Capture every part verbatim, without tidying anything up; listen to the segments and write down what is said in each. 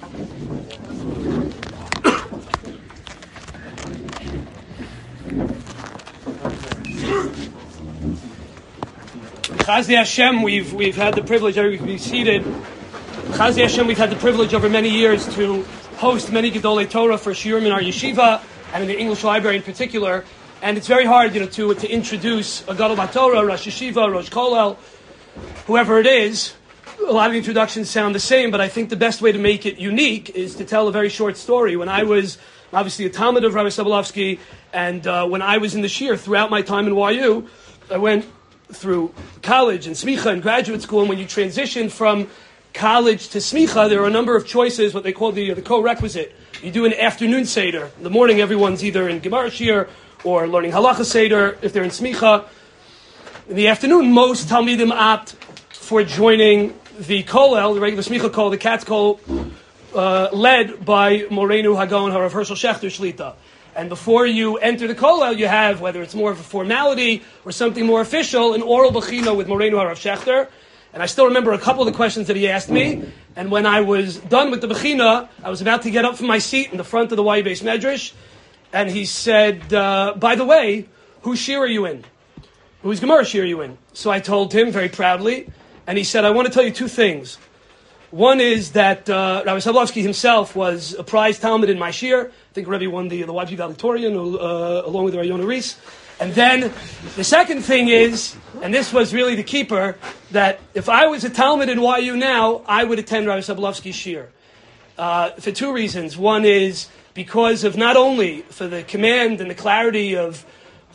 Chazi Hashem, we've we've had the privilege, everybody be seated. Chazi Hashem, we've had the privilege over many years to host many Gedolei Torah for Shiurim in our yeshiva and in the English library in particular. And it's very hard, you know, to to introduce a Gadol BaTorah, Rosh Yeshiva, Rosh Kollel, whoever it is. A lot of the introductions sound the same, but I think the best way to make it unique is to tell a very short story. When I was obviously a Talmud of Rabbi Sobolovsky, and uh, when I was in the Shir throughout my time in Y U, I went through college and smicha and graduate school, and when you transition from college to smicha, there are a number of choices, what they call the, the co-requisite. You do an afternoon seder. In the morning, everyone's either in Gemara Shir or learning halacha seder if they're in smicha. In the afternoon, most Talmidim opt for joining the kollel, the regular smicha kol, the Katz kol, uh, led by Morenu Hagon Harav Hershel Shechter Shlita. And before you enter the kollel, you have, whether it's more of a formality or something more official, an oral bechina with Morenu Harav Shechter. And I still remember a couple of the questions that he asked me. And when I was done with the bechina, I was about to get up from my seat in the front of the Y U Beis Medrash. And he said, uh, by the way, whose shir are you in? Whose Gemara shir are you in? So I told him very proudly. And he said, I want to tell you two things. One is that uh, Rabbi Sobolovsky himself was a prize Talmud in my shir. I think Rebbe won the, the Y P valedictorian uh, along with Rayona Rees. And then the second thing is, and this was really the keeper, that if I was a Talmud in Y U now, I would attend Rabbi Sobolovsky's shir. Uh, for two reasons. One is because of not only for the command and the clarity of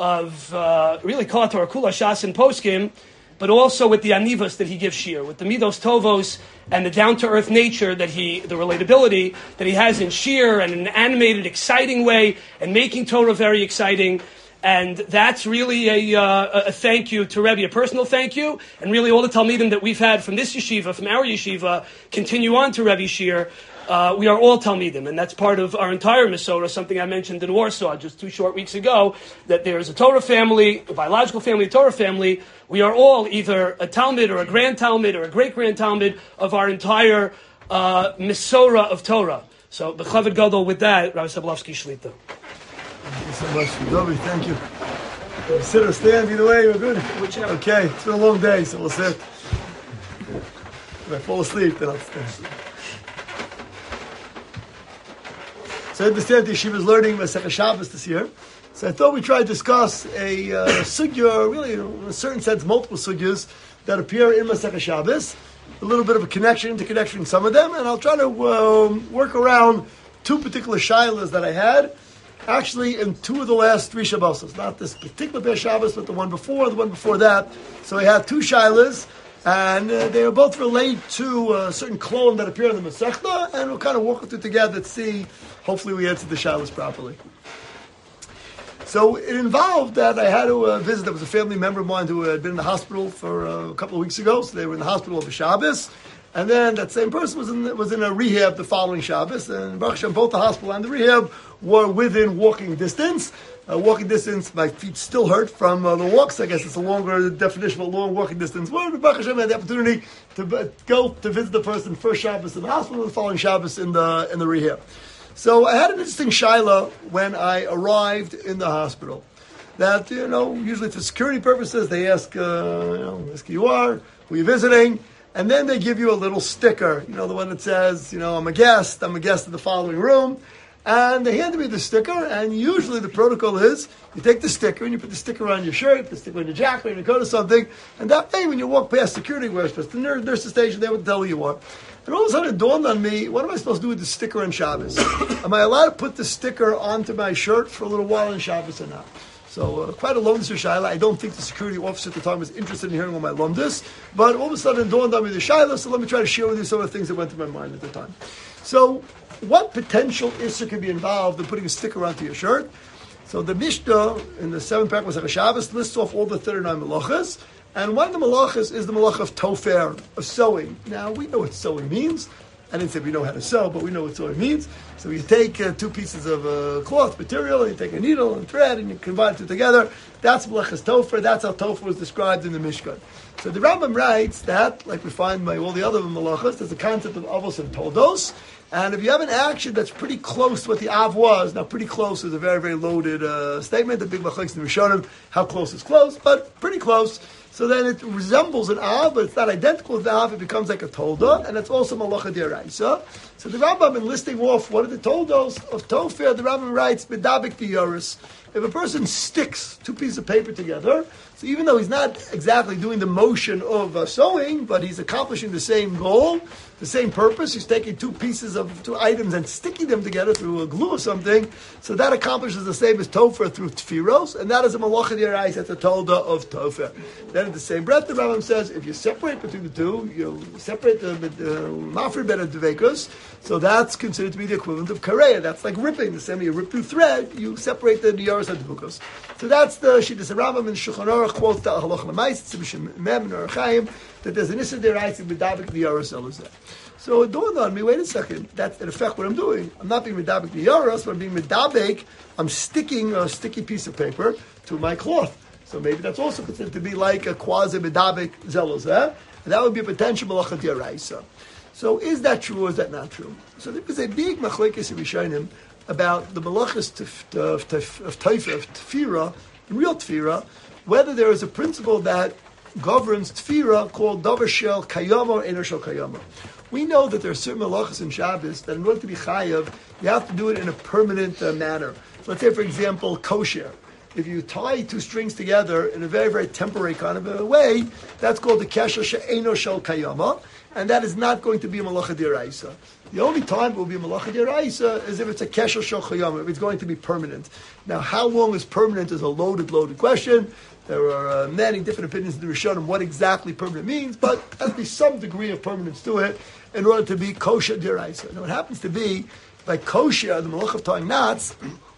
of uh, really Kol HaTorah Kula Shas and Poskim, but also with the anivos that he gives shir, with the midos tovos and the down-to-earth nature that he, the relatability that he has in shir and in an animated, exciting way, and making Torah very exciting. And that's really a, uh, a thank you to Rebbe, a personal thank you, and really all the Talmidim that we've had from this yeshiva, from our yeshiva, continue on to Rebbe shir. Uh, we are all Talmidim, and that's part of our entire Masorah, something I mentioned in Warsaw just two short weeks ago, that there's a Torah family, a biological family, a Torah family. We are all either a Talmud or a grand Talmud or a great-grand Talmud of our entire uh, Masorah of Torah. So, B'chavod Gadol with that, Rabbi Sobolovsky Shlita. Thank you so much, Dovi. Thank you. You sit or stand, either way, we're good. Whichever. Okay, it's been a long day, so we'll sit. If I fall asleep, then I'll stand. So I understand the yeshiva is learning Masechah Shabbos this year. So I thought we'd try to discuss a uh, sugya, really in a certain sense, multiple sugyas that appear in Masechah Shabbos. A little bit of a connection, interconnection in some of them, and I'll try to um, work around two particular shilas that I had, actually in two of the last three Shabbosos. Not this particular Beis Shabbos, but the one before, the one before that. So I have two shilas, and uh, they are both related to a certain klon that appear in the Masechta, and we'll kind of walk through together to see. Hopefully we answered the shilas properly. So it involved that I had to uh, visit. There was a family member of mine who had been in the hospital for uh, a couple of weeks ago. So they were in the hospital over Shabbos. And then that same person was in was in a rehab the following Shabbos. And Baruch Hashem, both the hospital and the rehab were within walking distance. Uh, walking distance, my feet still hurt from uh, the walks. I guess it's a longer definition of a long walking distance. Well, Baruch Hashem had the opportunity to uh, go to visit the person first Shabbos in the hospital and the following Shabbos in the in the rehab. So I had an interesting shaila when I arrived in the hospital. That, you know, usually for security purposes, they ask, uh, you know, ask who you are, who you're visiting, and then they give you a little sticker, you know, the one that says, you know, I'm a guest, I'm a guest in the following room. And they handed me the sticker, and usually the protocol is, you take the sticker and you put the sticker on your shirt, the sticker on your jacket, on your coat or something, and that way when you walk past security, where the nurse, nurse's station, they would tell you who you are. And all of a sudden it dawned on me, what am I supposed to do with the sticker on Shabbos? Am I allowed to put the sticker onto my shirt for a little while on Shabbos or not? So uh, quite a lumdus shaila. I don't think the security officer at the time was interested in hearing all my lumdus, but all of a sudden it dawned on me the shaila, so let me try to share with you some of the things that went through my mind at the time. So what potential issue can be involved in putting a sticker onto your shirt? So the Mishnah in the seventh parak of Shabbos lists off all the thirty-nine malachas, and one of the malachas is the malach of tofer, of sewing. Now, we know what sewing means. I didn't say we know how to sew, but we know what sewing means. So you take uh, two pieces of uh, cloth material, and you take a needle and thread, and you combine it together. That's malachas tofer. That's how tofer was described in the Mishkan. So the Rambam writes that, like we find by all the other malachas, there's a concept of avos and toldos, And if you have an action that's pretty close to what the Av was, now pretty close is a very, very loaded uh, statement, the big machlokes in the Rishonim, how close is close, but pretty close. So then it resembles an Av, but it's not identical to the Av, it becomes like a Tolda, and it's also Malacha D'Oraisa. So the Rambam, in listing off what are the Toldos of Tofer, the Rambam writes, Medabik Diyoris. If a person sticks two pieces of paper together, so even though he's not exactly doing the motion of uh, sewing, but he's accomplishing the same goal, the same purpose, he's taking two pieces of two items and sticking them together through a glue or something, so that accomplishes the same as Tofer through Tfiros, and that is a Malacha D'Oraisa, that's a Tolda of Tofer. Then in the same breath, the Rambam says, if you separate between the two, you separate the Mafri Ben and Devekus, so that's considered to be the equivalent of Kareya. That's like ripping. The same way you rip through thread, you separate the Diyoris and Devukos. So that's the Shittas Rambam, and Shulchan Aruch quotes the Halacha L'Mais, Tzibishim Mem and Orach Chaim, that there's an Issa D'Oraisa Medabik Diyoris Elazeh. So it dawned on me, wait a second, that's in effect what I'm doing. I'm not being Medabik Diyoris, but I'm being Medabik, I'm sticking a sticky piece of paper to my cloth. So maybe that's also considered to be like a quasi-Medabik Zelozeh, and that would be a potential Malacha D'Oraisa. So is that true or is that not true? So there is a big machlekes in Rishonim about the malachas of Teifa, of Tefira, real Tefira, whether there is a principle that governs Tefira called Davar Shel Kayama or Eino Shel Kayama. We know that there are certain malachas in Shabbos that in order to be chayav, you have to do it in a permanent uh, manner. So let's say, for example, kosher. If you tie two strings together in a very, very temporary kind of a way, that's called the Kesher She'eino Shel Kayama, and that is not going to be a Malacha D'Oraisa. The only time it will be a Malacha D'Oraisa is if it's a Kesher Shel Kayama, if it's going to be permanent. Now, how long is permanent is a loaded, loaded question. There are uh, many different opinions in the Rishonim what exactly permanent means, but there has to be some degree of permanence to it in order to be kosher D'Oraisa. Now, it happens to be, by kosher, the Malach of tying knots,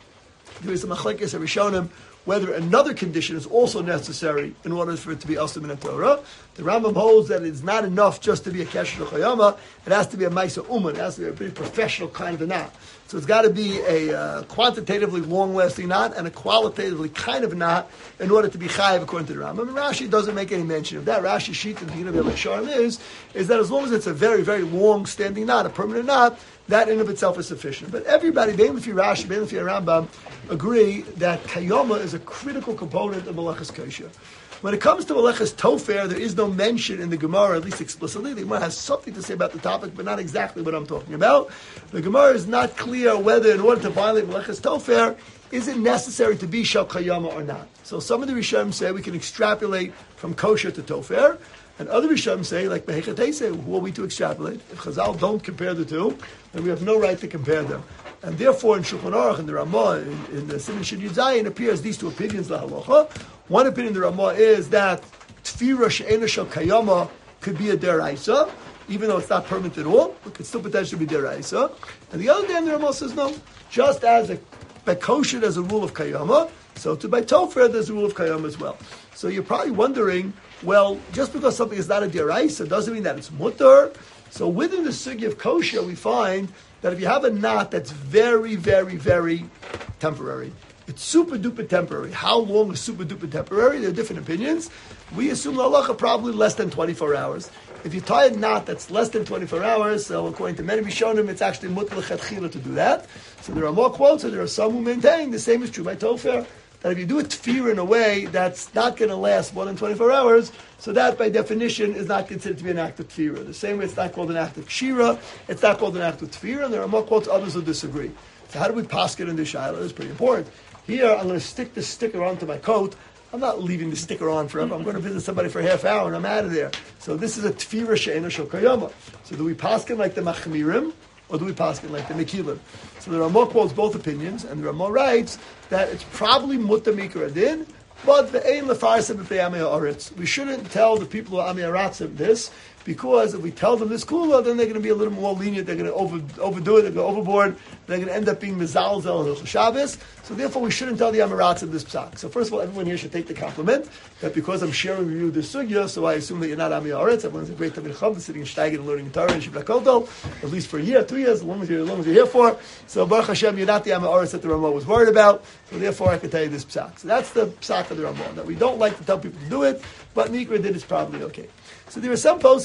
there is a machlekes of Rishonim whether another condition is also necessary in order for it to be Asim in a Torah. The Rambam holds that it's not enough just to be a Kesher Chayama, it has to be a Maisa Uman, it has to be a pretty professional kind of a knot. So it's got to be a uh, quantitatively long-lasting knot and a qualitatively kind of knot in order to be Chayiv according to the Rambam. And Rashi doesn't make any mention of that. Rashi's sheet at the beginning of the Sharm is, is that as long as it's a very, very long-standing knot, a permanent knot, that in of itself is sufficient. But everybody, Bein Lefi Rashi, Bein Lefi Rambam, agree that Kayama is a critical component of Malachas Kosher. When it comes to Malachas Tofer, there is no mention in the Gemara, at least explicitly. The Gemara has something to say about the topic, but not exactly what I'm talking about. The Gemara is not clear whether, in order to violate Malachas Tofer, is it necessary to be Shel Kayama or not. So some of the Rishonim say we can extrapolate from Kosher to Tofer, and other Rishonim say, like Behechatese, who are we to extrapolate? If Chazal don't compare the two, then we have no right to compare them. And therefore, in Shulchan Aruch and the Ramah, in, in the Siman Shin Yud Zayin, appears these two opinions, la halacha. One opinion in the Ramah is that Tefira she'ena shel kayama could be a deraisa, even though it's not permanent at all, it could still potentially be deraisa. And the other day, the Ramah says no. Just as a by kosher there's a rule of kayama, so to by tofer there's a rule of kayama as well. So you're probably wondering, well, just because something is not a deraisa doesn't mean that it's mutter. So within the sugya of kosher, we find that if you have a knot that's very, very, very temporary, it's super duper temporary. How long is super duper temporary? There are different opinions. We assume la halacha probably less than twenty-four hours. If you tie a knot that's less than twenty-four hours, so according to many Rishonim, it's actually mutter l'chatchila to do that. So there are more quotes, and there are some who maintain the same is true by Tofer, that if you do a tefir in a way that's not going to last more than twenty-four hours, so that by definition is not considered to be an act of tefira. The same way it's not called an act of kshira, it's not called an act of tefira, and there are more quotes, others who disagree. So how do we paskin in this shaila? It's pretty important. Here, I'm going to stick this sticker onto my coat. I'm not leaving the sticker on forever. I'm going to visit somebody for a half hour and I'm out of there. So this is a tefira she'ena shel kayama. So do we paskin like the machmirim, or do we paskin like the mekilim? So there are more quotes, both opinions, and there are more rights that it's probably mutter mikra adin, but the ein lefarsim b'peyamei haaretz. We shouldn't tell the people who are amei haratzim this, because if we tell them this kula, then they're going to be a little more lenient. They're going to over, overdo it. They're going to go overboard. They're going to end up being mezalzel and Shabbos. So therefore, we shouldn't tell the Amiratzim this psak. So first of all, everyone here should take the compliment that because I'm sharing with you this sugya, so I assume that you're not Ami Haaretz. Everyone's a great Talmid Chacham, sitting in Steigen and learning Torah in Shivla Kotel, at least for a year, two years, as long as you're, as long as you're here for. So Baruch Hashem, you're not the Ami Haaretz that the Ramah was worried about. So therefore, I can tell you this psak. So that's the psak of the Ramah, that we don't like to tell people to do it, but Nikra did is probably okay. So there are some poskim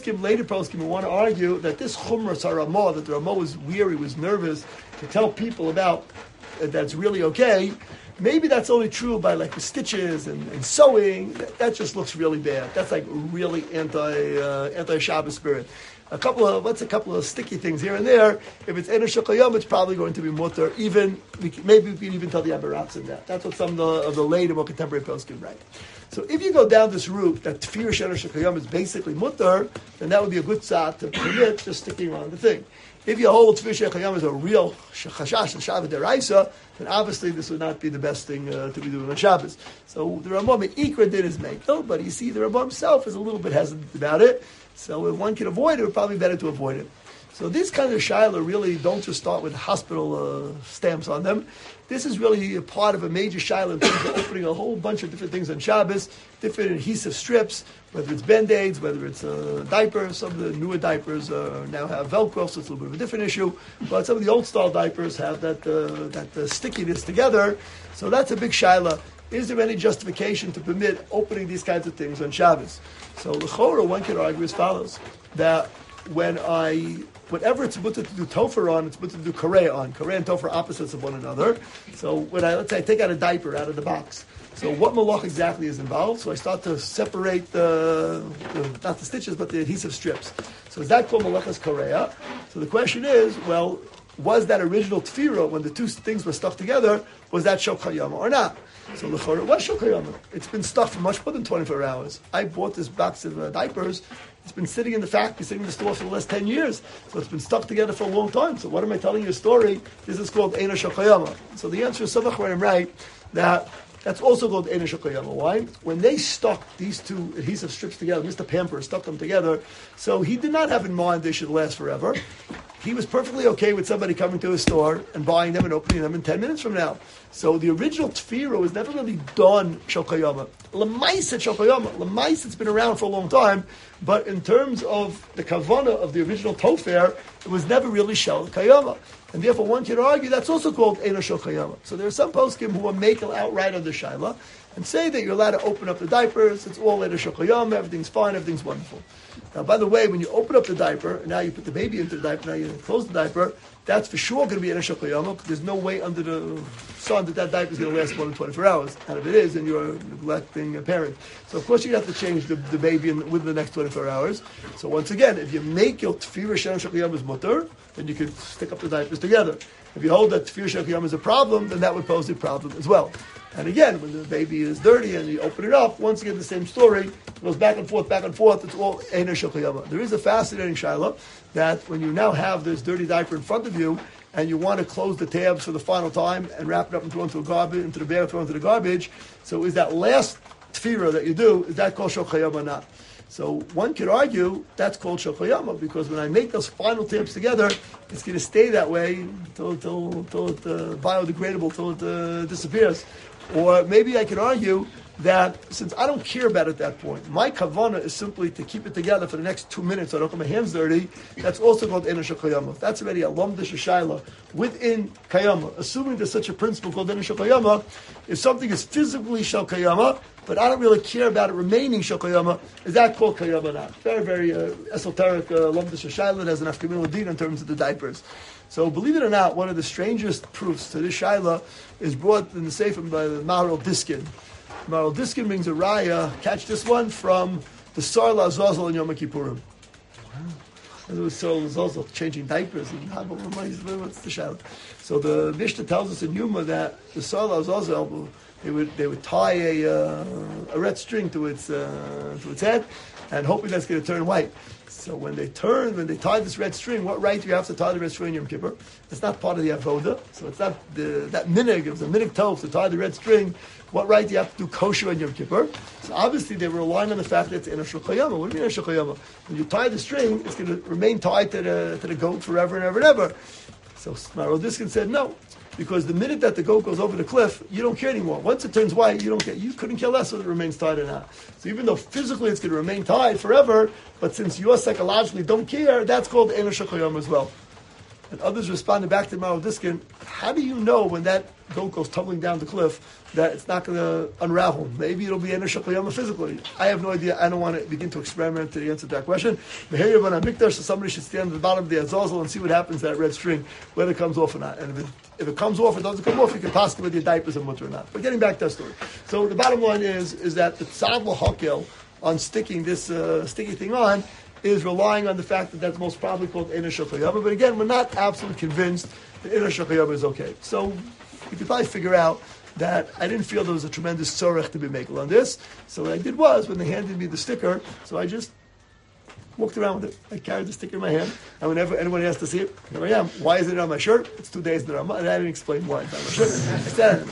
poskim, later poskim, who want to argue that this chumras Ramah, that the Ramah was weary, was nervous to tell people about uh, that's really okay. Maybe that's only true by like the stitches and, and sewing. That, that just looks really bad. That's like really anti uh, anti Shabbos spirit. A couple of what's a couple of sticky things here and there. If it's Ena Shekayom, it's probably going to be mutter. Even we can, maybe we can even tell the Abaratz in that. That's what some of the, of the later, more contemporary poskim write. So if you go down this route that Tefir Ena Shekayom is basically mutter, then that would be a good tzad to permit just sticking on the thing. If you hold Tefir Shekayom as a real chashash and Shabbat deraisa, then obviously this would not be the best thing uh, to be doing on Shabbos. So the Rambam Ikra did his make though, but you see the Rambam himself is a little bit hesitant about it. So if one can avoid it, it's probably better to avoid it. So these kinds of shaila really don't just start with hospital uh, stamps on them. This is really a part of a major shaila in terms of opening a whole bunch of different things on Shabbos, different adhesive strips, whether it's Band-Aids, whether it's uh, diapers. Some of the newer diapers uh, now have Velcro, so it's a little bit of a different issue. But some of the old-style diapers have that uh, that uh, stickiness together. So that's a big shaila. Is there any justification to permit opening these kinds of things on Shabbos? So l'chora, one can argue as follows: that when I, whatever it's supposed to do topher on, it's supposed to do kareh on. Kareh and topher are opposites of one another. So when I, let's say I take out a diaper out of the box, so what malach exactly is involved? So I start to separate the, the not the stitches, but the adhesive strips. So is that called malachas kareh? So the question is, well, was that original tefira, when the two things were stuck together, was that shokayama or not? So the chorah was shokayama. It's been stuck for much more than twenty-four hours. I bought this box of uh, diapers. It's been sitting in the factory, sitting in the store for the last ten years. So it's been stuck together for a long time. So what am I telling you a story? This is called Eina Shokayama. So the answer is, some I'm right, that that's also called Eina Shokayama. Why? When they stuck these two adhesive strips together, Mister Pamper stuck them together, so he did not have in mind they should last forever. He was perfectly okay with somebody coming to his store and buying them and opening them in ten minutes from now. So the original tefira was never really done shokayama. L'maisa shokayama. L'maisa, it's been around for a long time, but in terms of the kavana of the original tofer, it was never really shokayama. And therefore one can argue that's also called Eina Shokayama. So there are some poskim who are making outright on the shaila and say that you're allowed to open up the diapers, it's all Eina Shokayama, everything's fine, everything's wonderful. Now, by the way, when you open up the diaper, and now you put the baby into the diaper, now you close the diaper, that's for sure going to be Eina Shokayama, because there's no way under the sun that that diaper is going to last more than twenty-four hours. And if it is, then you're neglecting a parent. So of course you have to change the, the baby in, within the next twenty-four hours. So once again, if you make your tefira Eina Shokayama is mutter, then you could stick up the diapers together. If you hold that tefira Shokayama is a problem, then that would pose a problem as well. And again, when the baby is dirty and you open it up, once again the same story, it goes back and forth, back and forth, it's all Eina Shokayama. There is a fascinating shaila that when you now have this dirty diaper in front of you and you want to close the tabs for the final time and wrap it up and throw it into a garbage, into the bag, throw it into the garbage, so is that last tefira that you do, is that called Shokayama or not? So one could argue that's called Shokayama, because when I make those final tabs together, it's going to stay that way until, until, until it's uh, biodegradable, until it uh, disappears. Or maybe I could argue that since I don't care about it at that point, my kavana is simply to keep it together for the next two minutes so I don't get my hands dirty, that's also called Eina Shokayama. That's already a lamdish shayla within kayama. Assuming there's such a principle called Eina Shokayama, if something is physically shokayama, but I don't really care about it remaining shokayama, is that called kayama or not? Very, very uh, esoteric uh, lamdish shayla that has an afkamin din in terms of the diapers. So believe it or not, one of the strangest proofs to this shaila is brought in the Sefer by the Maharil Diskin. Maharil Diskin brings a raya, catch this one, from the Sarla Azazel in Yom Kippurim. It was Sarla Azazel changing diapers. And what's the shaila? So the Mishnah tells us in Yuma that the Sarla Azazel, they would they would tie a uh, a red string to its uh, to its head, and hoping that's going to turn white. So when they turn, when they tie this red string, what right do you have to tie the red string in Yom Kippur? It's not part of the avoda, so it's not the, that minig, it was a minig tov to tie the red string. What right do you have to do kosher in Yom Kippur? So obviously they were relying on the fact that it's in a shokayama. What do you mean in a shokayama? When you tie the string, it's going to remain tied to the, to the goat forever and ever and ever. So Maharil Diskin said no. Because the minute that the goat goes over the cliff, you don't care anymore. Once it turns white, you don't care. You couldn't care less whether it remains tied or not. So even though physically it's going to remain tied forever, but since you psychologically don't care, that's called Eina Shokayama as well. And others responded back to Maral Diskin, how do you know when that boat goes tumbling down the cliff that it's not going to unravel? Maybe it'll be Eino Shel Kol Yama physically. I have no idea. I don't want to begin to experiment to answer that question. So somebody should stand at the bottom of the Azazel and see what happens to that red string, whether it comes off or not. And if it, if it comes off or doesn't come off, you can pass it with your diapers and mutter or not. But getting back to that story. So the bottom line is, is that the Tzav L'Hakel on sticking this uh, sticky thing on is relying on the fact that that's most probably called Eino Shel Kol Yama. But again, we're not absolutely convinced that Eino Shel Kol Yama is okay. So you could probably figure out that I didn't feel there was a tremendous tzorech to be making on this. So what I did was, when they handed me the sticker, so I just walked around with it. I carried the sticker in my hand, and whenever anyone has to see it, here I am. Why is it on my shirt? It's two days in the Ramah, and I didn't explain why it's on my shirt. I said,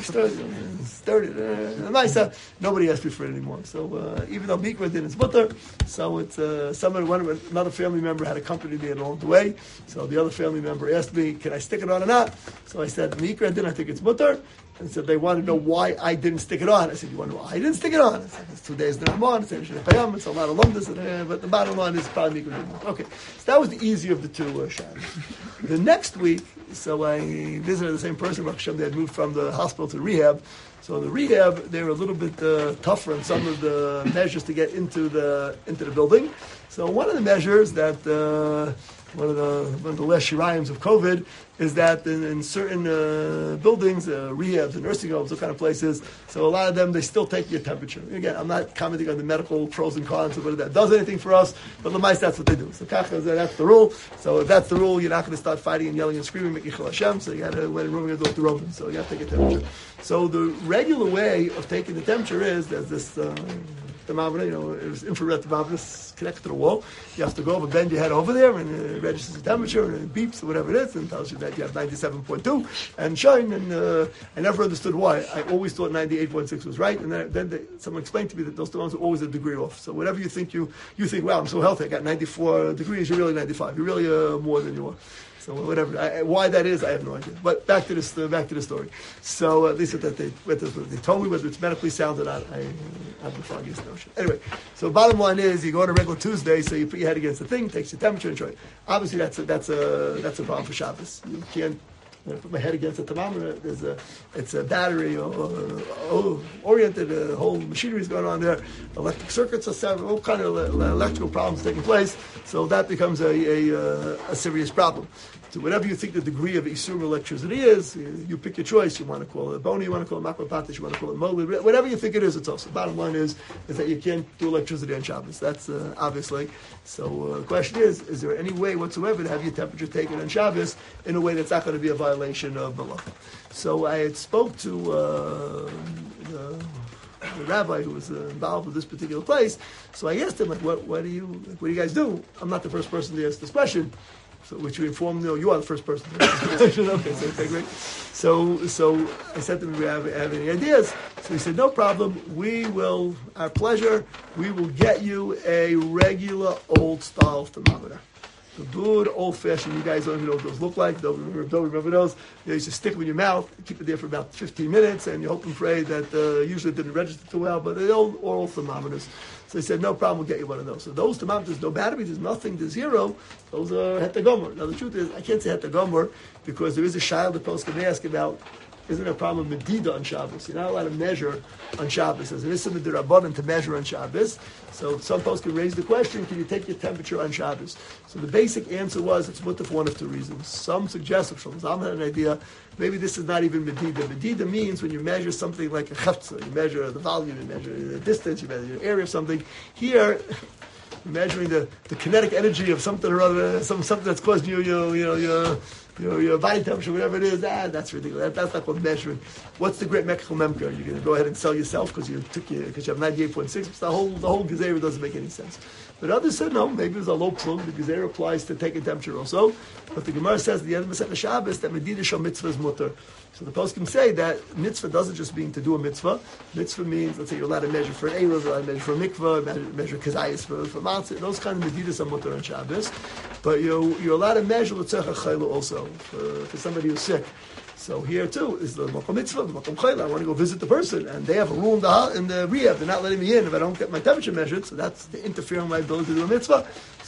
I started, uh, nice. Uh, nobody asked me for it anymore. So uh, even though Mikra did its butter, so it's uh, someone, one, another family member had accompanied me along the way. So the other family member asked me, can I stick it on or not? So I said, Mikra did, I think it's butter. And said they wanted to know why I didn't stick it on. I said, you want to know why I didn't stick it on? I said, it's two days in the Ramah, it's a lot of lumdus, uh, but the bottom line is probably Mikra. Okay, so that was the easier of the two uh, shadows. The next week, so I visited the same person, Baruch Hashem, they had moved from the hospital to rehab. So in the rehab, they were a little bit uh, tougher on some of the measures to get into the into the building. So one of the measures that uh, one of the one of the last shirayim of COVID is that in, in certain uh, buildings, uh, rehabs and nursing homes, those kind of places, so a lot of them, they still take your temperature. Again, I'm not commenting on the medical pros and cons of whether that does anything for us, but Lamais, that's what they do. So that's the rule. So if that's the rule, you're not going to start fighting and yelling and screaming, make Yichel Hashem, so you got to, when rooming is off the Roman, so you have to take a temperature. So the regular way of taking the temperature is, there's this uh, thermometer, you know, it's infrared thermometer connected to the wall. You have to go over, bend your head over there, and it registers the temperature, and it beeps, or whatever it is, and tells you that you have ninety-seven point two, and shine, and uh, I never understood why. I always thought ninety-eight point six was right, and then, then they, someone explained to me that those thermometers are always a degree off. So whatever you think, you you think, wow, I'm so healthy, I got ninety-four degrees, you're really ninety-five. You're really uh, more than you are. So whatever, I, why that is, I have no idea. But back to this, uh, back to the story. So at least that they, whether they told me whether it's medically sound or not, I have the foggiest notion. Anyway, so bottom line is, you go on a regular Tuesday, so you put your head against the thing, takes your temperature, and try it. Obviously, that's a, that's a that's a problem for Shabbos. You can't. When I put my head against the thermometer, there's a, it's a battery or, or, or oriented, a whole machinery is going on there. Electric circuits are set, all kind of electrical problems taking place. So that becomes a, a, a serious problem. So whatever you think the degree of Isur electricity is, you, you pick your choice. You want to call it boni, you want to call it makropatish, you want to call it molid, whatever you think it is, it's also. Bottom line is, is that you can't do electricity on Shabbos. That's uh, obviously. So uh, the question is, is there any way whatsoever to have your temperature taken on Shabbos in a way that's not going to be a violation of malacha? So I had spoke to uh, the, the rabbi who was uh, involved with this particular place. So I asked him, like, what, what do you, like, what do you guys do? I'm not the first person to ask this question. So, which you informed, no, you are the first person to ask this question. Okay, so okay, great. So, so I said to him, do you have, have any ideas? So he said, no problem. We will, our pleasure, we will get you a regular old style thermometer. The good old fashioned, you guys don't even know what those look like. Don't remember, don't remember those. You used to stick them in your mouth, keep it there for about fifteen minutes, and you hope and pray that uh, usually it didn't register too well, but the old oral thermometers. So they said, no problem, we'll get you one of those. So those thermometers, no battery, there's nothing, there's zero. Those are hetagomer. Now the truth is, I can't say hetagomer because there is a child that post can ask about, isn't there a problem with medida on Shabbos? You're not allowed to measure on Shabbos. There's an issue with the Rabbanan to measure on Shabbos. So some folks can raise the question, can you take your temperature on Shabbos? So the basic answer was, it's mutter for one of two reasons. Some suggest, Shlomo Zalman had an idea, maybe this is not even medida. Medida means when you measure something like a chefza, you measure the volume, you measure the distance, you measure the area of something. Here, measuring the, the kinetic energy of something or other, some, something that's causing you, you, you know, your, your, your body temperature, whatever it is, ah, that's ridiculous. That, that's not called measuring. What's the great Mechel Memker? You're going to go ahead and sell yourself because you took your, because you have ninety-eight point six. The whole, the whole Gezerah doesn't make any sense. But others said, no, maybe it's a low plug. The Gezerah applies to take a temperature also. But the Gemara says at the end of Masechah Shabbos that Medida Shal Mitzvah is mutter. So the poskim say that mitzvah doesn't just mean to do a mitzvah. Mitzvah means, let's say you're allowed to measure for an Eruv, you're allowed to measure for a mikvah, measure, measure kazayas for, for matzah. Those kind of medidas are mutter on Shabbos. But you're, you're allowed to measure l'tzech ha'chayla also for, for somebody who's sick. So here too is the makom mitzvah, the makom chayla. I want to go visit the person, and they have a rule in the in the rehab. They're not letting me in if I don't get my temperature measured. So that's the interfering with my ability to do a mitzvah.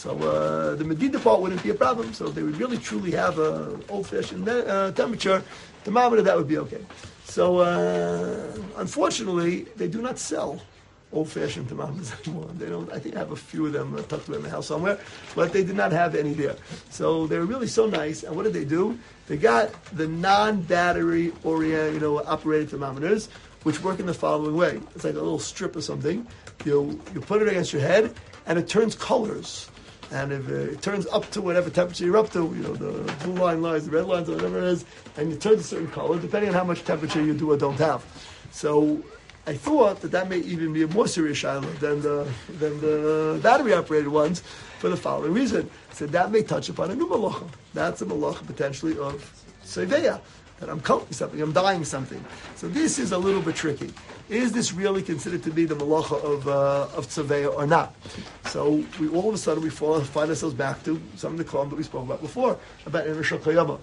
So uh, the Medida part wouldn't be a problem. So if they would really truly have a old-fashioned uh, temperature thermometer, that would be okay. So uh, unfortunately, they do not sell old-fashioned thermometers anymore. They don't. I think I have a few of them tucked away in the house somewhere, but they did not have any there. So they were really so nice. And what did they do? They got the non-battery orient, you know, operated thermometers, which work in the following way. It's like a little strip or something. You you put it against your head, and it turns colors. And if it turns up to whatever temperature you're up to, you know, the blue line lies, the red lines, or whatever it is, and it turns a certain color, depending on how much temperature you do or don't have. So I thought that that may even be a more serious shiloh than the than the battery-operated ones for the following reason. I said that may touch upon a new malacha. That's a malacha potentially of seveya, that I'm cooking something, I'm dyeing something. So this is a little bit tricky. Is this really considered to be the malacha of uh, of tzaveh or not? So we all of a sudden we fall, find ourselves back to some of the kolum that we spoke about before, about Eresh Kayama.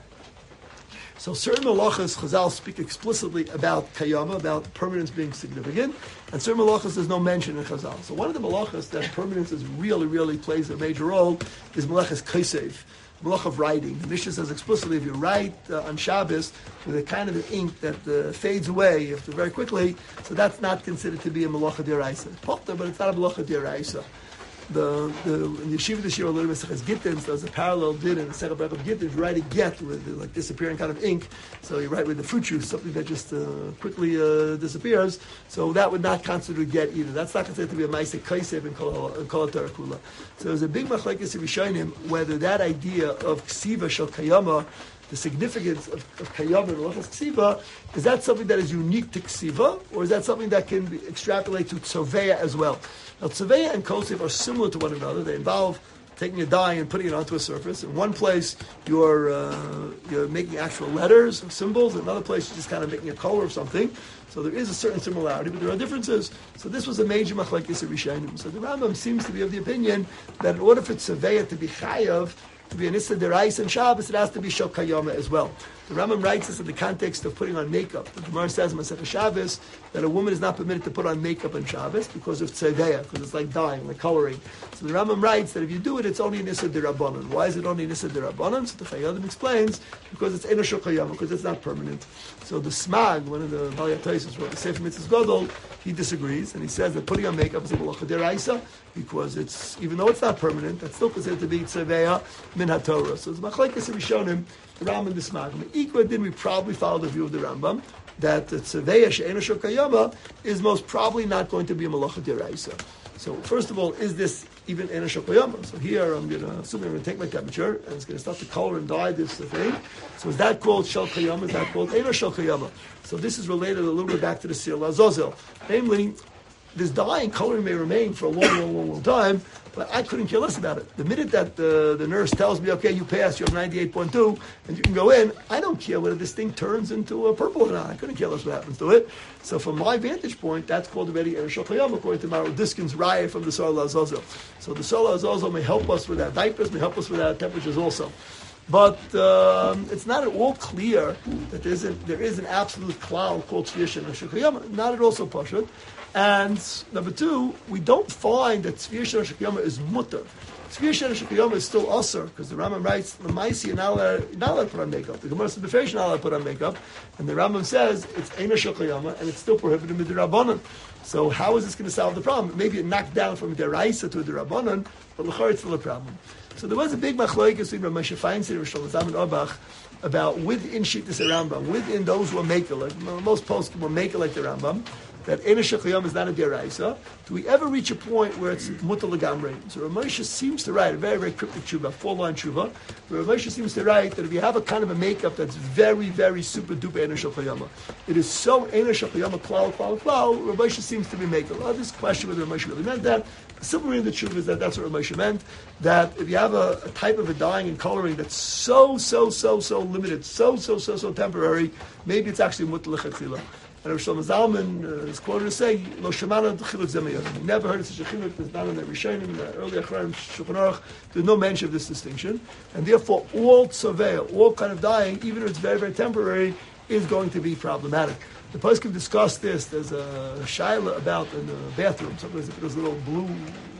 So certain malachas, Chazal speak explicitly about kayama, about permanence being significant, and certain malachas there's no mention in Chazal. So one of the malachas that permanence is really, really plays a major role is malachas kaisev, malach of writing. The Mishnah says explicitly, if you write uh, on Shabbos with a kind of an ink that uh, fades away, you have to very quickly, so that's not considered to be a malacha d'oraisa. It's potter, but it's not a malacha d'oraisa. The, the in the Yeshiva this year, a little bit of Gittins, there's a parallel did in the second bracket of Gittins, write a get with uh, like disappearing kind of ink. So you write with the fruit juice, something that just uh, quickly uh, disappears. So that would not constitute a get either. That's not considered to be a ma'aseh kaisev in kol Torah kula. So there's a big machlekes in Rishonim whether that idea of ksiva shel kayama, the significance of, of kayama and malachas ksiva, is that something that is unique to ksiva, or is that something that can be extrapolate to tzoveya as well? Now, tzoveya and kosev are similar to one another. They involve taking a dye and putting it onto a surface. In one place, you're uh, you're making actual letters, symbols. In another place, you're just kind of making a color of something. So there is a certain similarity, but there are differences. So this was a major machlekes Rishonim. So the Rambam seems to be of the opinion that in order for tzoveya to be chayav, to be an issa derais and Shabbos, it has to be shel kayama as well. The Rambam writes this in the context of putting on makeup. The Gemara says in Masechah Shabbos that a woman is not permitted to put on makeup on Shabbos because of tzeveya, because it's like dyeing, like coloring. So the Rambam writes that if you do it, it's only an issa derabanan. Why is it only an issa derabanan? So the Chayadim explains because it's ena shel kayama, because it's not permanent. So the Smag, one of the Balei Taisus, wrote the Sefer Mitzvahs Gadol, he disagrees and he says that putting on makeup is a malacha deraisa because it's, even though it's not permanent, that's still considered to be tzeveya min haTorah. So it's machlekes Rishonim, the Rambam and the Smag. Equal did we probably follow the view of the Rambam that the tzeveya she'ena shel kayama is most probably not going to be a malacha deraisa. So first of all, is this even ena shel kayama? So here I'm going to assume I'm going to take my temperature and it's going to start to color and dye this thing. So is that called shel kayama? Is that called ena shel kayama? So this is related a little bit back to the Siyal Azazel. Namely, this dye and coloring may remain for a long, long, long, long time, but I couldn't care less about it. The minute that the, the nurse tells me, okay, you passed, you have ninety-eight point two, and you can go in, I don't care whether this thing turns into a purple or not. I couldn't care less what happens to it. So from my vantage point, that's called already Eresh Kayam, according to Maro Diskin's Raya from the Siyal Azazel. So the Siyal Azazel may help us with our diapers, may help us with our temperatures also. But um, it's not at all clear that there is, a, there is an absolute cloud called Tzviya and Shekayama. Not at all so pashut. And number two, we don't find that Tzviya and Shekayama is mutter. Tzviya and Shekayama is still usher, because the Rambam writes, the Maisi, you're not allowed, not allowed to put on makeup. The Gemara says, the Befesh, not allowed to put on makeup. And the Rambam says, it's Eina Shekayama, and it's still prohibited with the Rabbanan. So how is this going to solve the problem? Maybe it knocked down from the Raisa to the Rabbanan, but l'chor it's still a problem. So there was a big machlokes between Rav Moshe Feinstein and Shlomo Zalman Auerbach about within Shittas Rambam, within those who are maker, like most posts were maker like the Rambam, that Eina Shekayam is not a deraisa. Do we ever reach a point where it's mutter legamrei? So Rav Moshe seems to write a very, very cryptic tshuva, four-line tshuva. Rav Moshe seems to write that if you have a kind of a makeup that's very, very super duper Eina Shekayam, it is so Eina Shekayam, klal, klal, klal, Rav Moshe seems to be maker. Well, this question whether Rav Moshe really meant that. The simple reading of the tshuva is that that's what Rav Moshe meant, that if you have a, a type of a dyeing and coloring that's so, so, so, so limited, so, so, so, so temporary, maybe it's actually mutter lechatchila. And Rav Shlomo Zalman uh, is quoted as saying, "Lo shemana d'chiluk zemayot." We never heard of such a chiluk. There's not in the Rishonim, in the early Achronim, Shulchan Aruch. There's no mention of this distinction, and therefore all tzaveh, all kind of dyeing, even if it's very, very temporary, is going to be problematic. The poskim discussed this. There's a shaila about in the bathroom. Sometimes if there's a little blue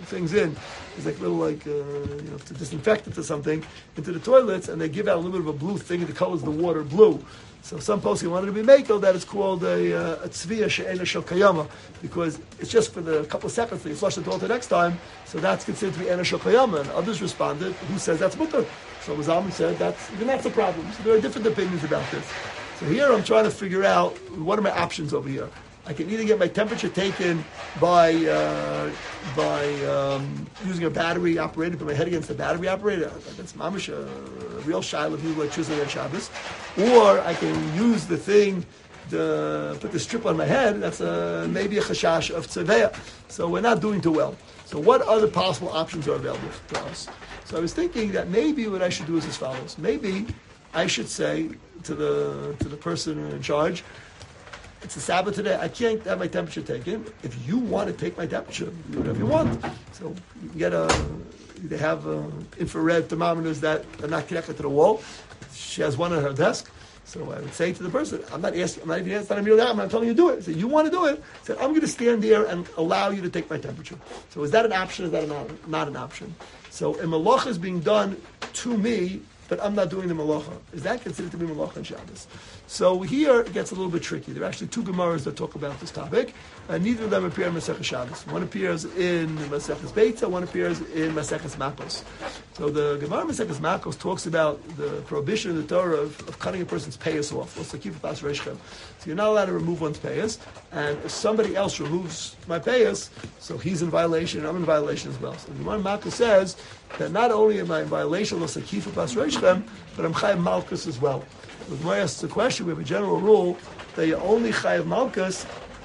things in. It's like little like uh, you know to disinfect it or something into the toilets, and they give out a little bit of a blue thing that colors the water blue. So some poskim wanted to be mako that it's called a, uh, a tzviya she'ena shel kayama, because it's just for the couple of seconds that you flush the toilet the next time, so that's considered to be ena shel kayama. And others responded, who says that's mutter? So Zalman said that's even that's a problem. So there are different opinions about this. So here I'm trying to figure out what are my options over here. I can either get my temperature taken by uh, by um, using a battery operated, put my head against the battery operator. That's mamish a, a real shaila of electricity on Shabbos. Or I can use the thing, the, put the strip on my head. That's a, maybe a chashash of tzeveya. So we're not doing too well. So what other possible options are available to us? So I was thinking that maybe what I should do is as follows. Maybe I should say to the to the person in charge, it's a Sabbath today. I can't have my temperature taken. If you want to take my temperature, do whatever you want. So you can get a. They have uh, infrared thermometers that are not connected to the wall. She has one on her desk. So I would say to the person, I'm not asking. I'm not even asking. I'm not telling you to do it. I say, you want to do it? I said, I'm going to stand there and allow you to take my temperature. So is that an option? Is that not, not an option? So a malacha is being done to me, but I'm not doing the malacha. Is that considered to be malacha on Shabbos? So here it gets a little bit tricky. There are actually two Gemaras that talk about this topic, and neither of them appear in Maseches Shabbos. One appears in Maseches Beitza, one appears in Maseches Makos. So the Gemara Maseches Makos talks about the prohibition in the Torah of, of cutting a person's payas off. So you're not allowed to remove one's payas, and if somebody else removes my payas, so he's in violation, and I'm in violation as well. So the Gemara Makos says that not only am I in violation of Sakifa Bas Reishchem, but I'm Chayav Malkus as well. The Gemara asks the question, we have a general rule that you only Chayav Malkus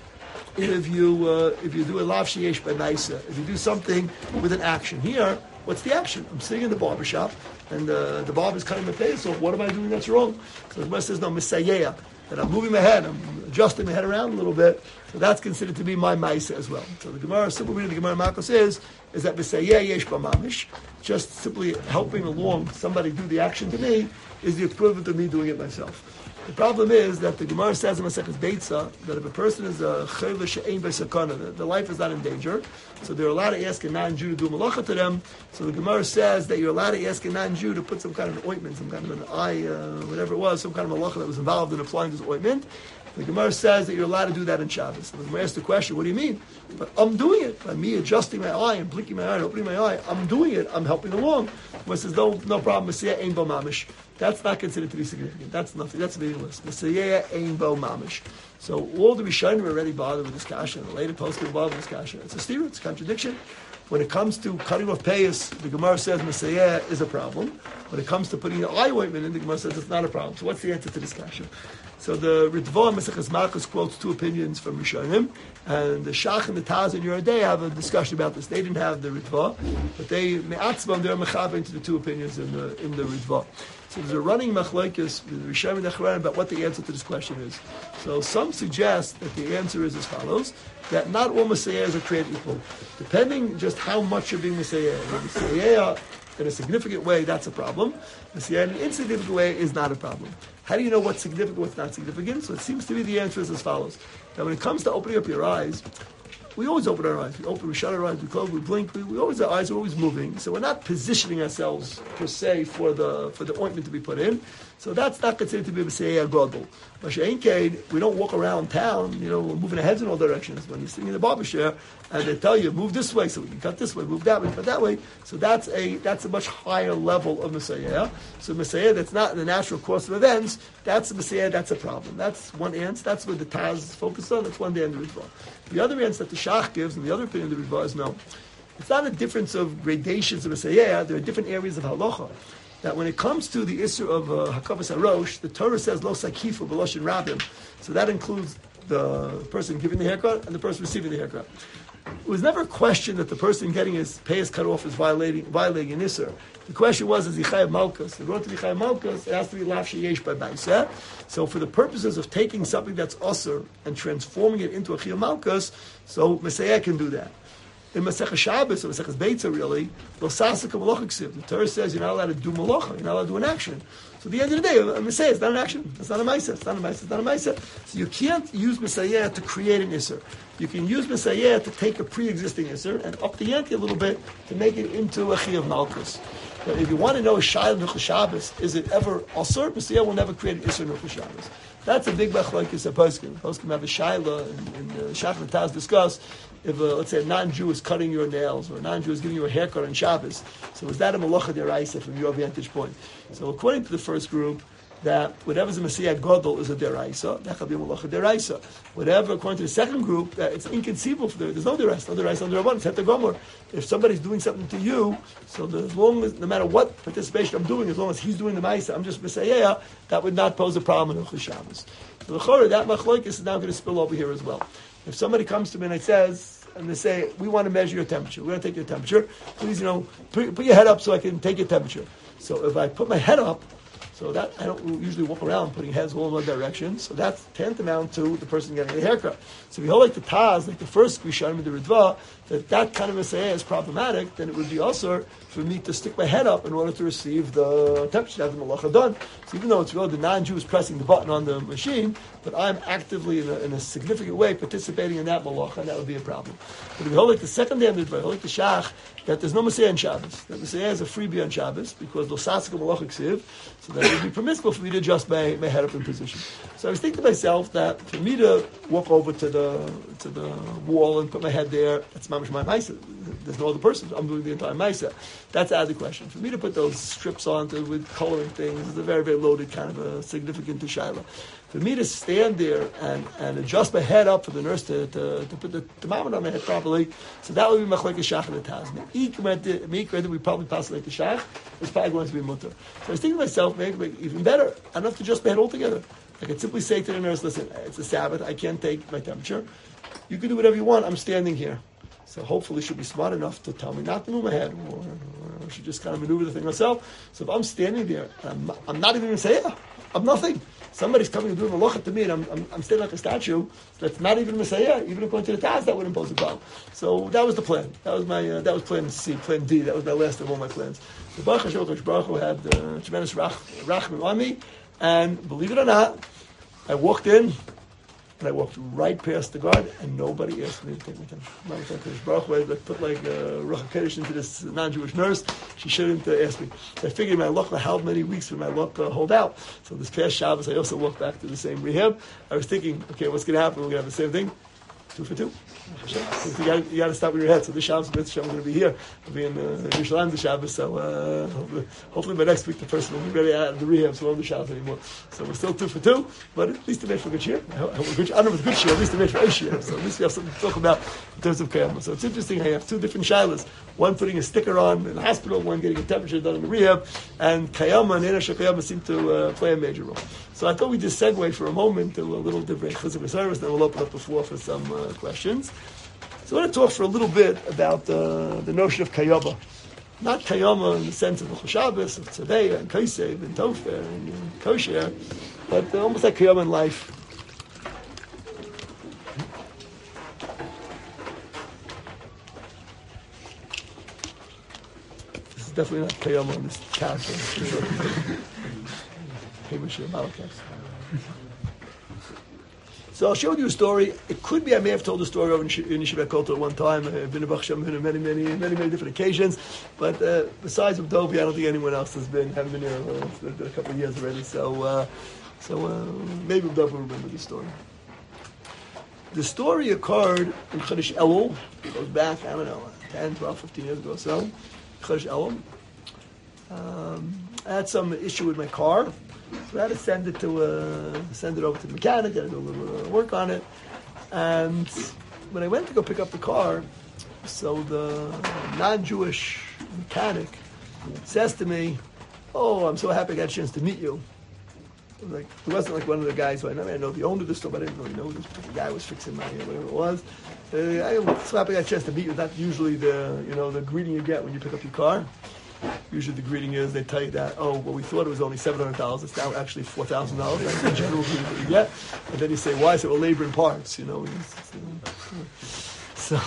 if you uh, if you do a lav sheyesh b'naisa, if you do something with an action. Here, what's the action? I'm sitting in the barber shop, and uh, the barber is cutting my face, so what am I doing that's wrong? So the Gemara says, no, misayeya, that I'm moving my head, I'm adjusting my head around a little bit, so that's considered to be my maisa as well. So the Gemara, simple reading the Gemara Makos is, is that misayeya yesh b'mamish, just simply helping along somebody do the action to me, is the equivalent of me doing it myself. The problem is that the Gemara says in Maseches Beitza that if a person is a chayva she'ein b'sakana, the life is not in danger, so they're allowed to ask a non-Jew to do malacha to them. So the Gemara says that you're allowed to ask a non-Jew to put some kind of an ointment, some kind of an eye, uh, whatever it was, some kind of malacha that was involved in applying this ointment. The Gemara says that you're allowed to do that in Shabbos. And the Gemara asks the question, what do you mean? But I'm doing it. By me adjusting my eye and blinking my eye and opening my eye, I'm doing it. I'm helping along. The Gemara says, no, no problem. Messiah ein bo mamish. That's not considered to be significant. That's nothing. That's meaningless. Messiah ein bo mamish. So all the Rishonim are already bothered with this kasha, and the later post get involved with this kasha. It's a stira, it's a contradiction. When it comes to cutting off payas, the Gemara says Messiah is a problem. When it comes to putting the eye ointment in, the Gemara says it's not a problem. So what's the answer to this kasha? So the Ritva and Maseches Makos quotes two opinions from Rishonim, and the Shach and the Taz and Yoreh De'ah have a discussion about this. They didn't have the Ritva, but they me'atzvam, they're mechaber into the two opinions in the in the Ritva. So there's a running machlokes with the Rishonim and the Chachamim about what the answer to this question is. So some suggest that the answer is as follows: that not all Messiahs are created equal, depending just how much you're being Messiah. Messiah in a significant way, that's a problem. Messiah in an insignificant way is not a problem. How do you know what's significant, what's not significant? So it seems to me the answer is as follows. Now when it comes to opening up your eyes, we always open our eyes. We open, we shut our eyes, we close, we blink. We, we always, our eyes are always moving. So we're not positioning ourselves per se for the for the ointment to be put in. So that's not considered to be a Messiah Godel. We don't walk around town, you know, moving our heads in all directions. When you're sitting in the barber chair and they tell you, move this way so we can cut this way, move that way, cut that way. So that's a that's a much higher level of Messiah. So Messiah that's not in the natural course of events, that's a Messiah, that's a problem. That's one answer. That's what the Taz is focused on. That's one day in the Ritva. The other answer that the Shach gives, and the other opinion of the Ritva is no. It's not a difference of gradations of Messiah. There are different areas of halacha. That when it comes to the issue of uh, Hakavas HaRosh, the Torah says lo sakifu b'loshin rabim. So that includes the person giving the haircut and the person receiving the haircut. It was never a question that the person getting his payas cut off is violating violating an Isser. The question was, is he chayav malkus? In order to be chayav malkus, it has to be lav sheyesh by ba'iseh. So for the purposes of taking something that's usser and transforming it into a chayav malkus, so Messiah can do that. In Maseches Shabbos or Maseches Beitza, really, the Torah says you're not allowed to do malacha, you're not allowed to do an action. So So at the end of the day, a Messiah is not an action. It's not a Maisa. It's not a Maisa. It's not a Maisa. So you can't use Messiah to create an Isser. You can use Messiah to take a pre-existing Isser and up the ante a little bit to make it into a Chi of Malkus. But if you want to know Shayla Nuchel Shabbos, is it ever Asur? Messiah will never create an Isser Nuchel Shabbos. That's a big machlokes at Poskim. Poskim have a Shayla, and the Shach and Taz discuss if, uh, let's say, a non-Jew is cutting your nails, or a non-Jew is giving you a haircut on Shabbos. So is that a Malacha Deraisa from your vantage point? So according to the first group, that whatever's a Messiah Gadol is a Deraisa, that could be a Malacha Deraisa. Whatever, according to the second group, that it's inconceivable for the, there's no Deraisa, no Deraisa under Rabban, it's Het Gomer. If somebody's doing something to you, so that as long as, no matter what participation I'm doing, as long as he's doing the Maisa, I'm just Messiah, that would not pose a problem in Uchel Shabbos. So the Chorah, that machlokes is now going to spill over here as well. If somebody comes to me and it says, and they say, we want to measure your temperature, we're going to take your temperature, please, you know, put, put your head up so I can take your temperature. So if I put my head up, so that I don't usually walk around putting heads all in one direction. So that's tantamount to the person getting a haircut. So if you hold like the Taz, like the first Rishonim in the Ritva, that that kind of Messiah is problematic, then it would be also for me to stick my head up in order to receive the temperature, have the malacha done. So even though it's really the non-Jew is pressing the button on the machine, but I'm actively in a, in a significant way participating in that malacha, and that would be a problem. But if you hold like the second day of the Ritva, hold like the Shach, that there's no Messiah on Shabbos. That Messiah is a freebie on Shabbos because lo sasika malacha ksiv, so that it would be permissible for me to adjust my, my head up in position. So I was thinking to myself that for me to walk over to the to the wall and put my head there, that's mamish my Maisa. There's no other person. I'm doing the entire Maisa. That's out of the question. For me to put those strips on to, with coloring things is a very, very loaded kind of a significant Shaila. For me to stand there and, and adjust my head up for the nurse to, to, to put the thermometer on my head properly, so that would be machlekes Shach and the Taz. Meikra, we probably pass like the Shach, it's probably going to be mutter. So I was thinking to myself, maybe even better, I don't have to adjust my head altogether. I could simply say to the nurse, listen, it's a Sabbath, I can't take my temperature. You can do whatever you want, I'm standing here. So hopefully she'll be smart enough to tell me not to move my head, or, or she just kind of maneuver the thing herself. So if I'm standing there, and I'm, I'm not even going to say, yeah, I'm nothing. Somebody's coming and doing a locha to me, and I'm, I'm, I'm standing like a statue. So that's not even Messiah. Even according to the Taz, that would impose a problem. So that was the plan. That was my uh, that was plan C, plan D. That was my last of all my plans. The Baruch Hashem, Baruch Hu had uh, tremendous rach, rachmim on me, and believe it or not, I walked in. And I walked right past the guard, and nobody asked me to take my temperature. Baruch Hu, I put like a Ruach HaKodesh into this non-Jewish nurse. She shouldn't uh, ask me. So I figured my luck, how many weeks would my luck uh, hold out? So this past Shabbos, I also walked back to the same rehab. I was thinking, okay, what's going to happen? We're going to have the same thing. Two for two. You got, you got to stop with your head. So this Shabbos, I'm going to be here. I'll be in uh, Yerushalayim the Shabbos. So uh, hopefully, hopefully by next week the person will be ready out of the rehab, so we won't do Shabbos anymore. So we're still two for two, but at least they made for a good cheer. I, hope a good, I don't know if it's a good cheer, at least they made for a cheer. So at least we have something to talk about in terms of Kayama. So it's interesting how you have two different shilas. One putting a sticker on in the hospital, one getting a temperature done in the rehab, and Kayama and Enesh Kayama seem to uh, play a major role. So I thought we'd just segue for a moment to a little different Chizuk service, then we'll open up the floor for some uh, questions. So I want to talk for a little bit about uh, the notion of Kayama. Not Kayama in the sense of the Shabbos, of Tzedei, and Kaisev, and Tofer, and, and Kosher, but uh, almost like Kayama in life. This is definitely not Kayama on this character. So I'll show you a story. It could be I may have told the story over in Yeshiva Kotel at one time. I've been to Baruch Hashem on many, many, many, many different occasions. But uh, besides with Dovi, I don't think anyone else has been. Haven't been here. Uh, it's been a couple of years already. So, uh, so uh, maybe Dovi will remember the story. The story occurred in Chodesh Elul. It goes back, I don't know, ten, twelve, fifteen years ago or so. Chodesh Elul. Um, I had some issue with my car. So I had to send it to uh, send it over to the mechanic. I had to do a little uh, work on it. And when I went to go pick up the car, so the non-Jewish mechanic says to me, "Oh, I'm so happy I got a chance to meet you." I was like, it wasn't like one of the guys who I know. I know the owner of the store, but I didn't really know this guy was fixing my whatever it was. Uh, I'm so happy I got a chance to meet you. That's usually the you know the greeting you get when you pick up your car. Usually the greeting is they tell you that, oh, well, we thought it was only seven hundred dollars. It's now actually four thousand dollars. That's the general greeting that you get. And then you say, why is it? Well, labor and parts, you know. So,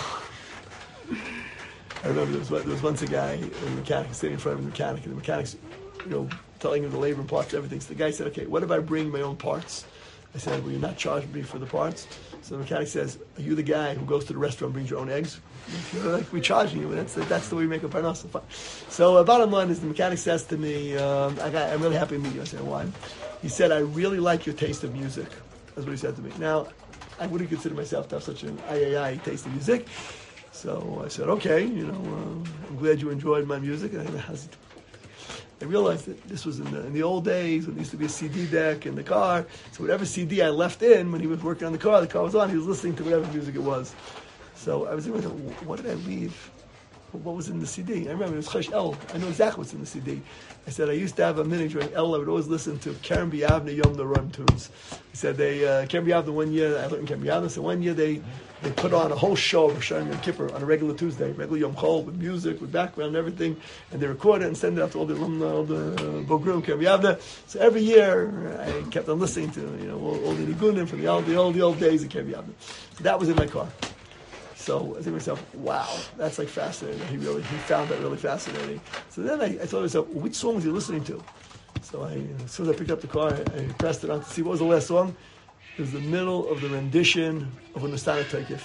I remember there was, there was once a guy, a mechanic, sitting in front of the mechanic, and the mechanic's, you know, telling him the labor and parts, everything. So the guy said, okay, what if I bring my own parts? I said, well, you're not charging me for the parts. So the mechanic says, are you the guy who goes to the restaurant and brings your own eggs? Like, we're charging you, and that's the, that's the way we make a parnasa. So uh, bottom line is the mechanic says to me, um, I got, I'm really happy to meet you. I said, why? He said, I really like your taste of music. That's what he said to me. Now, I wouldn't consider myself to have such an I A I taste of music. So I said, okay, you know, uh, I'm glad you enjoyed my music. And I, I realized that this was in the, in the old days when there used to be a C D deck in the car. So whatever C D I left in, when he was working on the car, the car was on, he was listening to whatever music it was. So I was thinking, what did I leave? What was in the C D? I remember it was Chesh El. I know exactly what's in the C D. I said, I used to have a minute during El, I would always listen to Kerem B'Yavne Yom Noram tunes. He said, they, uh, Kerem B'Yavne one year, I learned Kerem B'Yavne, so one year they, they put on a whole show of Rosh Hashanah Yom Kippur on a regular Tuesday, regular Yom Chol, with music, with background and everything, and they record it and send it out to all the alumni, all the uh, Bogrum, Kerem B'Yavne. So every year, I kept on listening to, you know, all, all the Nigunim from the old, the old, the old days of Kerem B'Yavne. So that was in my car. So I think to myself, wow, that's like fascinating. He really, he found that really fascinating. So then I, I thought to myself, which song was he listening to? So I, as soon as I picked up the car, I, I pressed it on to see what was the last song. It was the middle of the rendition of a Nastana Toikif.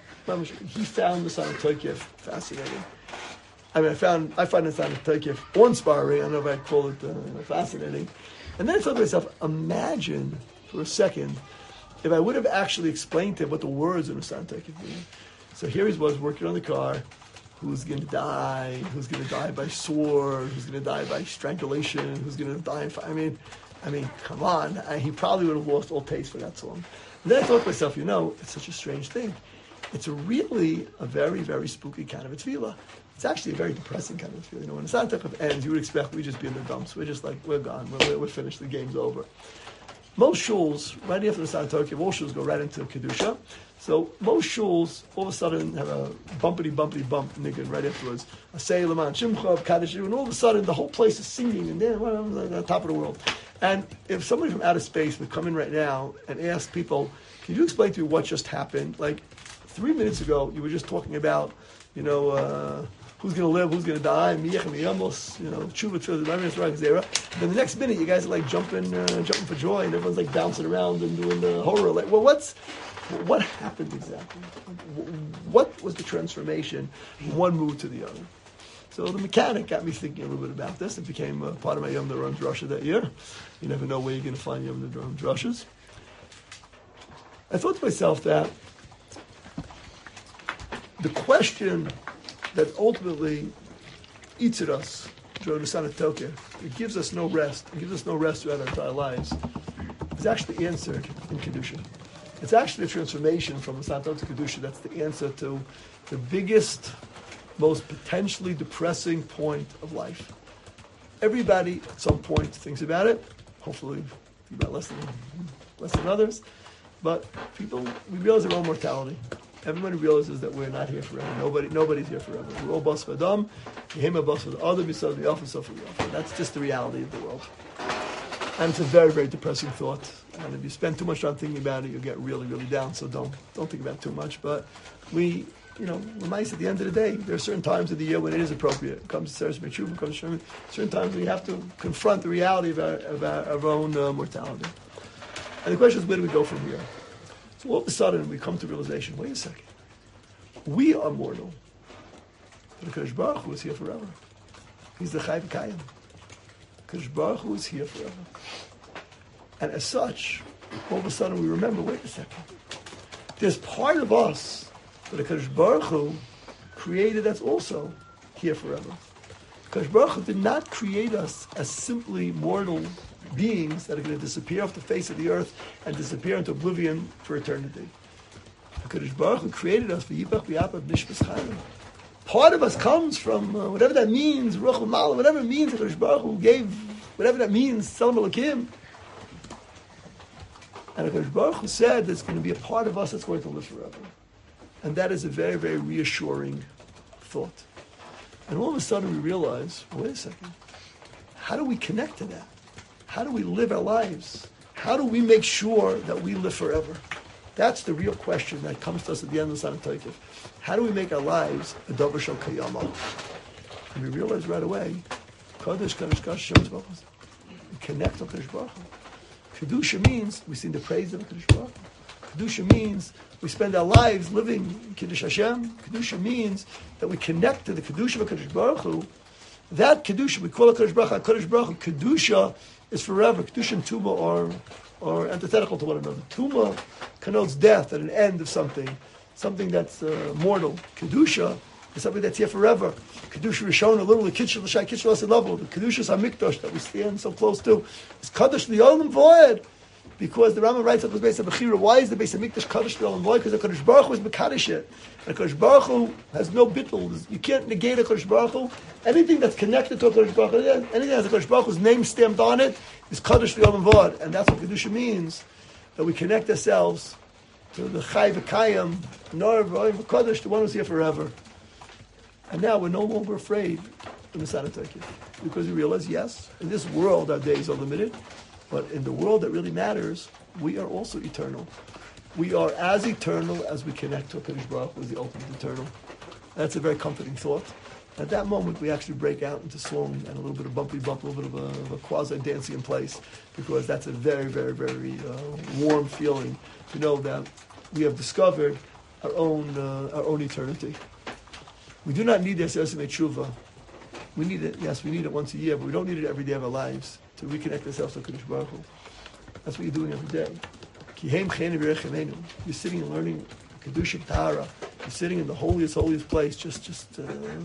He found Nastana Toikif fascinating. I mean, I found, I find Nastana Toikif awe-inspiring. I don't know if I'd call it uh, fascinating. And then I thought to myself, imagine for a second if I would have actually explained to him what the words of Nastana Toikif mean. So here he was working on the car. Who's going to die? Who's going to die by sword? Who's going to die by strangulation? Who's going to die in fire? I mean, I mean, come on. I, he probably would have lost all taste for that song. And then I thought to myself, you know, it's such a strange thing. It's a really a very, very spooky kind of a tefillah. It's actually a very depressing kind of tefillah. You know, when the Nastana Toikif ends, you would expect we just be in the dumps. We're just like, we're gone. We're, we're finished. The game's over. Most shuls, right after the Nastana Toikif, all shuls go right into Kedusha. So most shuls all of a sudden have a bumpity bumpity bump niggun right afterwards. A say Laman Shimcha, Kaddish, and all of a sudden the whole place is singing and they're well, on the top of the world. And if somebody from outer space would come in right now and ask people, can you explain to me what just happened? Like three minutes ago, you were just talking about, you know, uh, who's going to live, who's going to die, miyach miyamos, you know, tshuva tzvah, then the next minute, you guys are like jumping, uh, jumping for joy, and everyone's like bouncing around and doing the horror. Like, well, what's what happened exactly? What was the transformation from one mood to the other? So the mechanic got me thinking a little bit about this. It became uh, part of my Yom Noram drasha that year. You never know where you're going to find Yom Noram drashas. I thought to myself that the question that ultimately eats at us during the Nastana Toikif, it gives us no rest, it gives us no rest throughout our entire lives, is actually answered in Kedusha. It's actually a transformation from Nastana Toikif to Kedusha that's the answer to the biggest, most potentially depressing point of life. Everybody at some point thinks about it, hopefully about less than, less than others, but people, we realize our own mortality. Everybody realizes that we're not here forever. Nobody, nobody's here forever. We're all bas v'adam, him a bas v'adam, b'sad v'yafas of v'yafas. That's just the reality of the world. And it's a very, very depressing thought. And if you spend too much time thinking about it, you'll get really, really down. So don't, don't think about it too much. But we, you know, mice at the end of the day, there are certain times of the year when it is appropriate. It comes to Seres B'Tshuva, it comes to certain times when you have to confront the reality of our, of our, of our own uh, mortality. And the question is, where do we go from here? So all of a sudden, we come to realization, wait a second. We are mortal. But the Kadosh Baruch Hu is here forever. He's the Chai V'Kayim. Kadosh Baruch Hu is here forever. And as such, all of a sudden we remember, wait a second. There's part of us that the Kadosh Baruch Hu created that's also here forever. Kadosh Baruch Hu did not create us as simply mortal beings that are going to disappear off the face of the earth and disappear into oblivion for eternity. HaKadosh Baruch Hu created us for Yipach B'Yapah B'Nishmas Chayim. Part of us comes from uh, whatever that means, Ruach U'Mala, whatever it means, HaKadosh Baruch Hu gave, whatever that means, Salam Elokim. And HaKadosh Baruch Hu said there's going to be a part of us that's going to live forever. And that is a very, very reassuring thought. And all of a sudden we realize, wait a second, how do we connect to that? How do we live our lives? How do we make sure that we live forever? That's the real question that comes to us at the end of the Nastana Toikif. How do we make our lives a davar shel kiyama? And we realize right away, Kodesh, Kodesh, Kodesh, Hashem Tzvachos. we connect to HaKadosh Baruch Hu. Kedusha means we sing the praise of HaKadosh Baruch Hu. Kedusha means we spend our lives living Kiddush Hashem. Kedusha means that we connect to the Kedusha of HaKadosh Baruch Hu. That Kedusha, we call it HaKadosh Baruch Hu. HaKadosh Baruch Hu, Kedusha is forever. Kedusha and Tuma are, are antithetical to one another. Tuma connotes death at an end of something, something that's uh, mortal. Kedusha is something that's here forever. Kedusha Rishon, literally Kitshel L'Shai, Kitshel L'Aseh level. The Kedusha HaMikdash that we stand so close to is Kaddish L'Olam Void. Because the Rambam writes up the Beis HaBechira, why is the Beis HaMikdash Kaddish L'Olam Void? Because the Kaddish Baruch Hu is Mekadosh it. And Kaddish Baruch Hu has no bittul. You can't negate a Kaddish Baruch Hu. Anything that's connected to a Kaddish Baruch Hu, anything that has a Kaddish Baruch Hu's name stamped on it, is Kaddish L'Olam Void. And that's what Kedusha means, that we connect ourselves to the Chai V'Kayim, Nor V'Oim V'Kodesh, the one who's here forever. And now we're no longer afraid of the Masada Turkey, because we realize, yes, in this world our days are limited, but in the world that really matters, we are also eternal. We are as eternal as we connect to HaKadosh Baruch Hu, who is the ultimate eternal. That's a very comforting thought. At that moment, we actually break out into song and a little bit of bumpy bump, a little bit of a, of a quasi-dancing in place, because that's a very, very, very uh, warm feeling to know that we have discovered our own uh, our own eternity. We do not need this Yosef Tshuva. We need it, yes, we need it once a year, but we don't need it every day of our lives to reconnect ourselves to HaKadosh Baruch Hu. That's what you're doing every day. You're sitting and learning Kedusha Tahara. You're sitting in the holiest, holiest place, just just uh,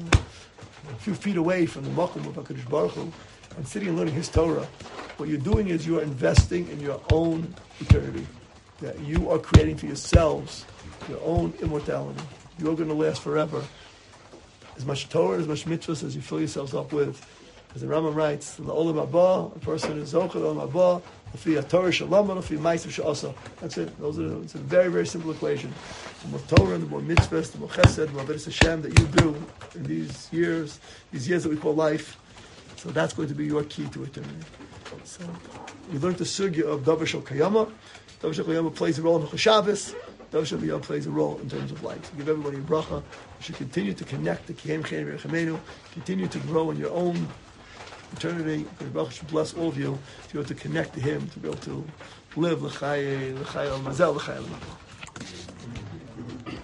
a few feet away from the Makom of HaKadosh Baruch Hu, and sitting and learning His Torah. What you're doing is you are investing in your own eternity. That you are creating for yourselves your own immortality. You're going to last forever. As much Torah, as much mitzvahs as you fill yourselves up with. As the Rambam writes, the Olam Haba, a person is Zochel Olam Haba, Lefi Torah Shalom, Lefi Ma'aser She'asa. That's it. Those are, it's a very, very simple equation. The more Torah, the more mitzvahs, the more chesed, the more Avodas Hashem that you do in these years, these years that we call life. So that's going to be your key to eternity. So we learned the sugya of Davar Shel Kayama. Davar Shel Kayama plays a role in Shabbos. Davar Shel Kayama plays a role in terms of life. So give everybody a bracha. You should continue to connect to Kiyem Chen V'Rechemenu. Continue to grow in your own eternity. Baruch should bless all of you to be able to connect to Him, to be able to live l'chai l'chai al mazel l'chai al mazel.